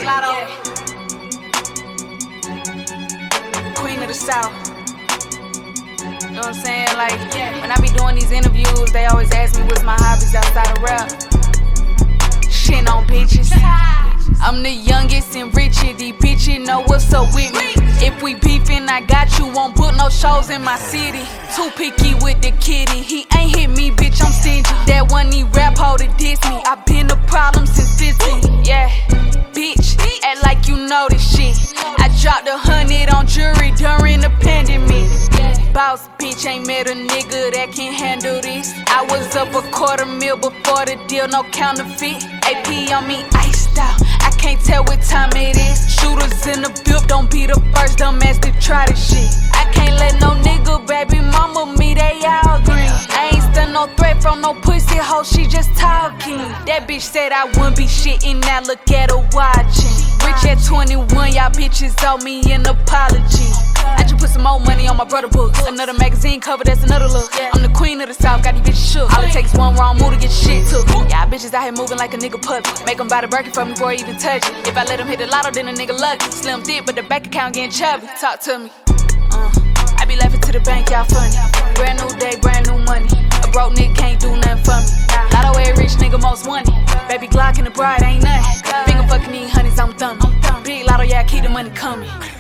Lotto. Queen of the South. You know what I'm saying? Like, when I be doing these interviews, they always ask me what's my hobbies outside of rap. Shitting on bitches. I'm the youngest and richest. These bitches know what's up with me. If we beefin', I got you. Won't book no shows in my city. Too picky with the kitty. He ain't hit me, bitch, I'm stingy. That one he rap hoe to diss me. I been a problem since 15. Yeah, bitch, act like you know this shit. I dropped 100 on jury during the pandemic. Boss bitch, ain't met a nigga that can handle this. I was up $250,000 before the deal, no counterfeit. AP on me, iced out. I can't tell what time it is. Shooters in the build, don't be the first dumbass to try this shit. I can't let no nigga, baby mama, me, they all green. I ain't still no threat from no pussy hoe, she just talking. That bitch said I wouldn't be shitting, now look at her watching. Rich at 21, y'all bitches owe me an apology. I just put some more money on my brother books. Another magazine cover, that's another look. I'm the queen of the South, got these bitches shook. All it takes is one wrong move to get shit took. Y'all bitches out here moving like a nigga puppy. Make them buy the Birkin for me before he even touch it. If I let him hit the lotto, then a nigga lucky. Slim thick, but the bank account getting chubby. Talk to me. I be laughing to the bank, y'all funny. Brand new day, brand new money. A broke nigga can't do nothing for me. Lotto every rich nigga most wanted. Baby Glock and the bride ain't nothing. Finger fucking these honeys, I'm thumbing. Big lotto, yeah, keep the money coming.